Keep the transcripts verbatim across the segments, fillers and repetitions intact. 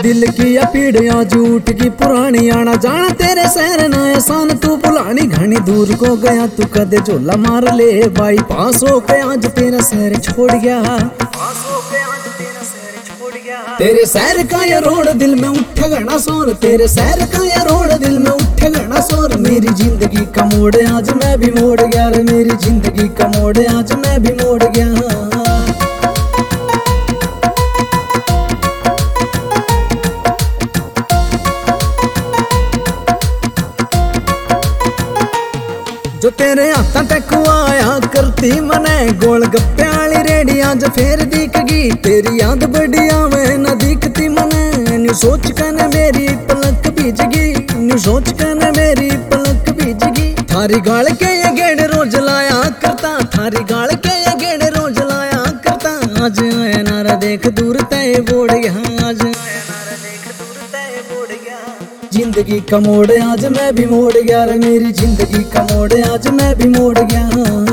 दिल की या पीड़ियां झूठ की पुरानी आना जाना तेरे शहर ना एहसान तू बुलानी घनी दूर को गया तू कदे झोला मार ले बाई पास हो के आज तेरा शहर छोड़ गया पास हो के आज तेरा शहर छोड़ गया तेरे शहर का ये रोड दिल में उठे घना शोर तेरे शहर का ये रोड दिल में उठे घना शोर मेरी जिंदगी का मोड़ आज मैं भी मोड़ गया रे मेरी जिंदगी का मोड़ आज मैं भी मोड़ गया जो तेरे हाथा तक आया करती मने गोल गप्पे वाली रेडी आज फिर दिखगी तेरी याद बड़ी आवे न दिखती मने न्यू सोच कने मेरी पलक भीजगी न्यू सोच कने मेरी पलक भीजगी थारी गाल के ये गेड़ रोज लाया करता थारी गाल के ये गेड़ रोज लाया करता आज आया नारा देख दूर तय बोड़ गया आज आया नारा देख दूर तय बोड़ गया जिंदगी का मोड़ आज मैं भी मोड़ गया रे मेरी जिंदगी का मोड़ आज मैं भी मोड़ गया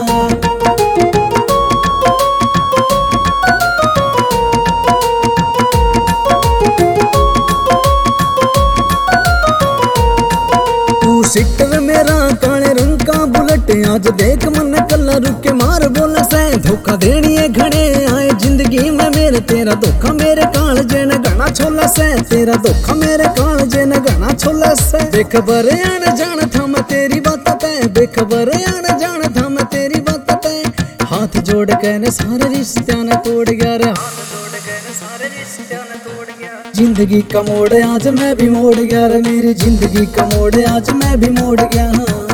तू सिक्टर मेरा काले रंग का बुलेट आज देख मन कल्ला रुके मार बोल से धोखा देनी है घने आए जिंदगी में मेरे तेरा धोखा मेरे काल जेने घना छोला से तेरा धोखा मेरे काल जेने घना छोला से बेखबर आन जान था मैं तेरी बात पे बेखबर आन जान था मैं तेरी बात पे हाथ जोड़ के ने सारे रिश्ते ने तोड़ गया रे हाथ जोड़ के ने सारे रिश्ते ने तोड़ गया जिंदगी का मोड़ आज मैं भी मोड़ गया रे मेरी जिंदगी का मोड़ आज मैं भी मोड़ गया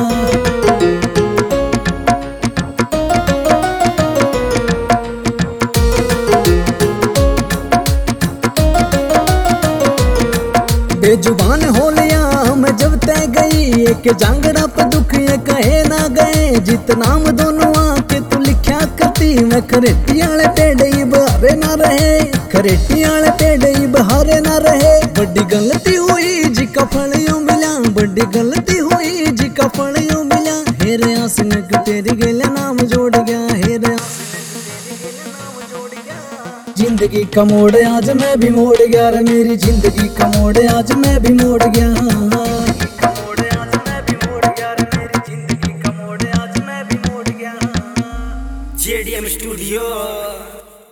बेजुबान हो लिया मैं जब तय गई एक जांगड़ा पे दुख ये कहे ना गए जित नाम दोनों आके तू लिखा करती मैं खरेटी आले पेड़े बहारे ना रहे खरेटी आले पेड़े बहारे ना रहे बड़ी गलती हुई जी का फल यूं मिला बड़ी गलती हुई जी का फल यूं मिला हेरे आसन तेरी गेले नाम जोड़ गया हेरे जिंदगी का मोड़ आज मैं भी मोड़ गया रे मेरी जिंदगी का मोड़ आज मैं भी मोड़ गया।